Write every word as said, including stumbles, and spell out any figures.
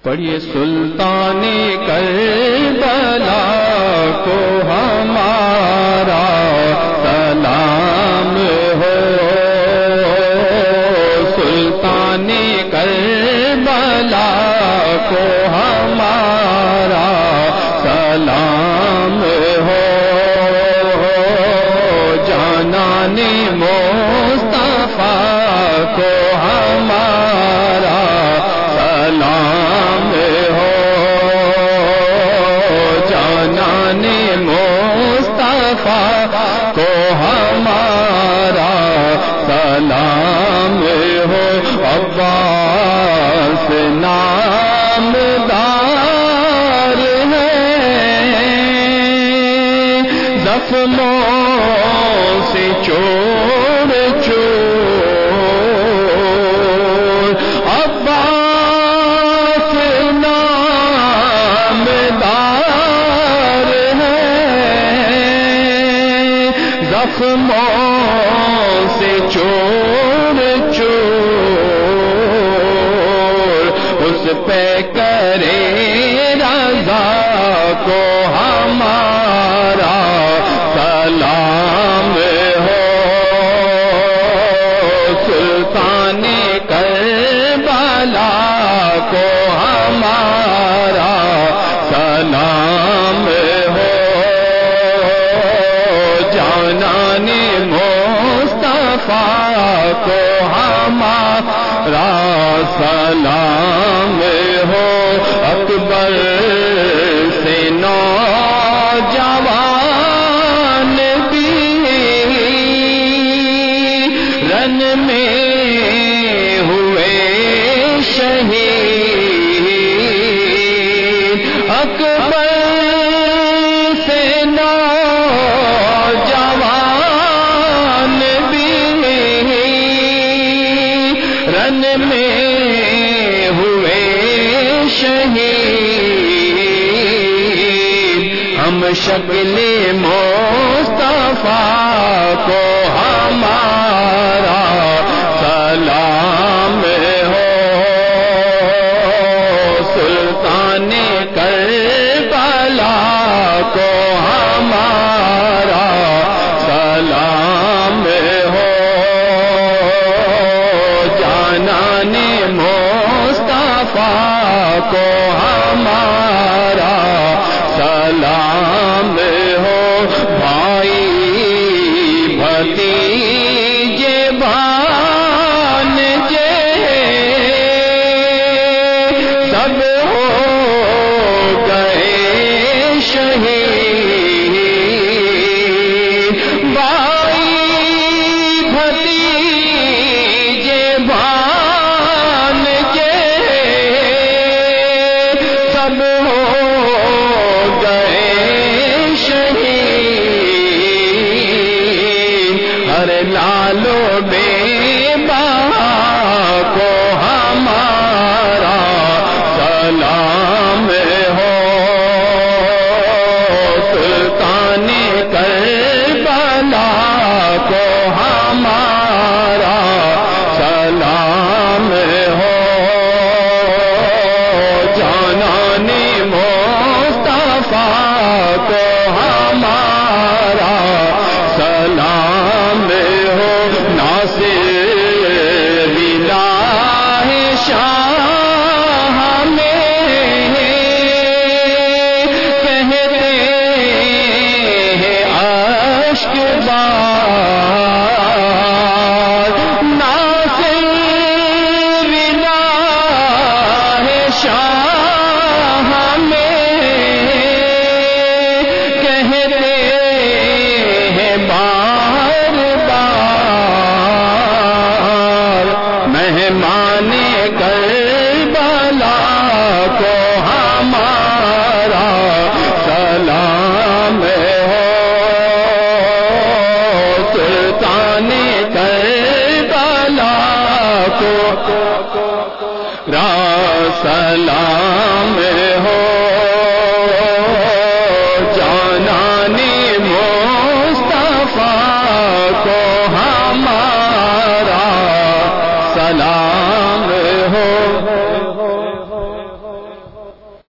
پڑھیے سلطان کربلا کو ہمارا سلام ہو، سلطان کربلا کو ہمارا سلام ہو، جانان مصطفیٰ کو ہمارا سلام ہو، جانان مصطفیٰ کو ہمارا سلام ہو، عباس نامدار ہے، زخموں سے چور چور، عباس نامدار ہے، زخموں سے چور چور، اس پہ کرے رضا کو ہمارا سلام ہو، سلطان کربلا کو ہمارا سلام ہو، جانان مصطفیٰ کو ہمارا سلام ہو، اکبر سے نوجوان بھی رن میں ہوئے شہید، اکبر سے نوجوان بھی رن میں ہوئے شہید، ہم شکل مصطفیٰ کو ہمارا سلام ہو، سلطان کربلا کو ہمارا سلام ہو، جانان مصطفیٰ کو ہمارا سلام ہو، بھائی بھتیجے بھانجے سب ہو گئے شہید، بھائی بھتیجے بھانجے سب ہو گئے شہید، ہر لالو بے بہا کو ہمارا سلام ہو، سلطان کربلا کو ہمارا سلام ہو، جانان مصطفیٰ کو ہمارا سلام ہو، ناصر الہ شاہ میں کہتے ہیں اشک بار، ناصر الہ شاہ میں کہتے ہیں بار بار، مہمان کربلا کو ہمارا سلام ہو، سلطان کربلا کو را سلام ہو، جانان مصطفیٰ کو ہمارا سلام ہو،